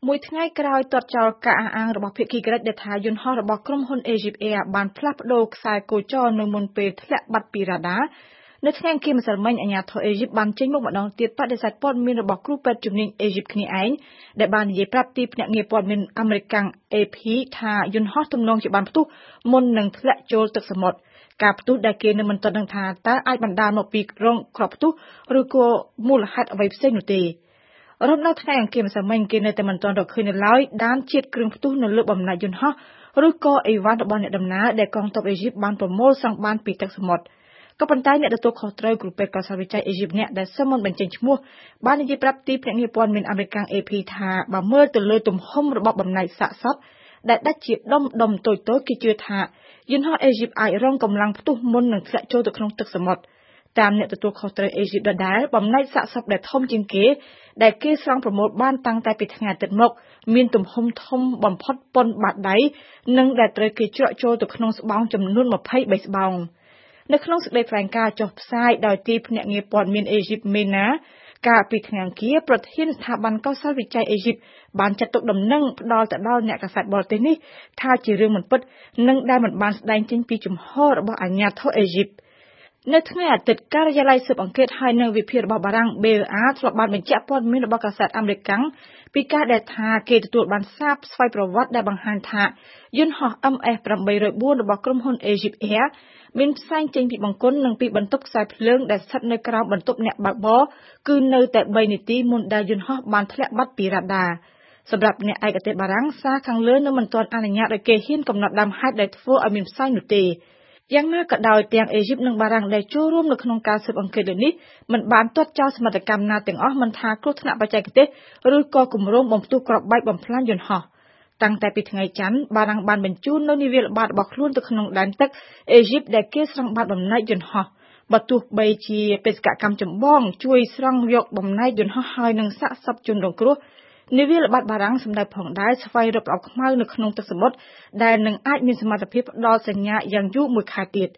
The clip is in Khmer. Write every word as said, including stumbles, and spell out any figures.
មួយថ្ងៃក្រោយទាត់ចោលការអះអាងរបស់ភាគីក្រិចដែលថាយន្តហោះរបស់ក្រុមហ៊ុន Egypt Air បានផ្លាស់ប្តូរខ្សែគោចរនៅមុនពេលធ្លាក់បាត់ពីរ៉ាដានៅថ្ងៃអង្គារម្សិលមិញអាជ្ញាធរអេស៊ីបបានចេញមុខម្ដងទៀតបដិសេធព័ត៌មានរបស់គ្រូពេទ្យជំនាញអេស៊ីបគ្នាឯងដែលបាននិយាយប្រាប់ទីភ្នាក់ងារព័ត៌មានអាមេរិកកាំង A P ថាយន្តហោះទំនងជាបានផ្ទុះមុននឹងធ្លាក់ចូលទឹកសមុទ្រការផ្ទុះដែលគេនៅមិនទាន់ដឹងថាតើអាចបណ្ដាលមកពីរងគ្រាប់ផ្ទុះឬក៏មូលហេតុអ្វីផ្សេងនោះទេរហូតដល់ថ្ងៃអង្គារម្សិលមិញគេនៅតែមិនទាន់រកឃើញនៅឡើយដានជាតិគ្រឿងផ្ទុះនៅលើបំណែកយន្តហោះឬក៏អីវ៉ាន់របស់អ្នកដំណើរដែលកងទ័ពអេស៊ីបបានប្រមូលសង់បានពីទឹកសមុទ្រក៏ប៉ុន្តែអ្នកទទួលខុសត្រូវគ្រូពេទ្យកសាស្ត្រវិទ្យាអេស៊ីបអ្នកដែលសឹមមិនបញ្ចេញឈ្មោះបាននិយាយប្រាប់ទីភ្នាក់ងារព័ត៌មានអាមេរិកកាំង A P ថាបើមើលទៅលើទំហំរបស់បំណែកសាកសពដែលដាច់ជាដុំដុំតូចតូចគេជឿថាយន្តហោះអេស៊ីបអាចរងកម្លាំងផ្ទុះមុននឹងធ្លាក់ចូលទៅក្នុងទឹកសមុទ្រតាមអ្នកទទួលខុសត្រូវអេស៊ីបដដែលបំណែកសាកសពដែលធំជាងគេដែលគេស្រង់ប្រមូលបានតាំងតែពីថ្ងៃអាទិត្យមកមានទំហំធំបំផុតប៉ុនបាតដៃនិងដែលត្រូវគេច្រកចូលទៅក្នុងស្បោងចំនួនยี่สิบสามស្បោងនៅក្នុងសេចក្តីថ្លែងការណ៍ចុះផ្សាយដោយទីភ្នាក់ងារព័ត៌មានអេស៊ីបមេណាកាលពីថ្ងៃអង្គារប្រធានស្ថាប័នកោសិលវិច័យអេស៊ីបបានចាត់ទុកដំណឹងផ្ដល់ទៅដល់អ្នកកាសែតបរទេសនេះថាជារឿងមិនពិតនិងដែលមិនបានស្ដែងចេញពីជំហររបស់អាជ្ញាធរអេស៊ីបនៅថ្ងៃអាទិត្យការិយាល័យស៊ើបអង្កេតហើយនៅវិភាគរបស់បារាំង B A ធ្លាប់បានបញ្ជាក់ព័ត៌មានរបស់កាសែតអាមេរិកកាំងពីការដែលថាគេទទួលបានសារស្វ័យប្រវត្តិដែលបង្ហាញថាយន្តហោះ M H eight oh four របស់ក្រុមហ៊ុន Egypt Air មានផ្សែងចេញពីបង្គន់និងពីបន្ទប់ខ្សែភ្លើងដែលស្ថិតនៅក្រោមបន្ទប់អ្នកបើកបរគឺនៅតែ3នាទីមុនដែលយន្តហោះបានធ្លាក់បាត់ពីរ៉ាដាសម្រាប់អ្នកឯកទេសបារាំងសារខាងលើនៅមិនទាន់អនុញ្ញាតឲ្យគេហ៊ានកំណត់ដើមហេតុដែលធ្វើឲ្យមានផ្សែងនោះទេយ៉ាងណាក៏ដោយទាំងអេស៊ីបនិងបារាំងដែលចូលរួមនៅក្នុងការស៊ើបអង្កេតលើនេះមិនបានទាត់ចោលសមត្ថកម្មណាទាំងអស់មិនថាគ្រោះថ្នាក់បច្ចេកទេសឬក៏គម្រោងបំផ្ទុះគ្រាប់បែកបំផ្លាញយន្តហោះតាំងតែពីថ្ងៃច័ន្ទបារាំងបានបញ្ជូននៅនាវាល្បាតរបស់ខ្លួនទៅក្នុងដែនទឹកអេស៊ីបដែលគេស្រង់បាត់បំណែកយន្តហោះបើទោះបីជាបេសកកម្មចម្បងជួយស្រង់យកបំណែកយន្តហោះហើយនឹងសាកសពជនរងគ្រោះនាវាល្បាតបារាំងសម្ដៅផងដែរស្វែងរកប្រអប់ខ្មៅនៅក្នុងទឹកសមុទ្រដែលនឹងអាចមានសមត្ថភាពផ្ដល់សញ្ញាយ៉ាងយូរមួយខែទៀត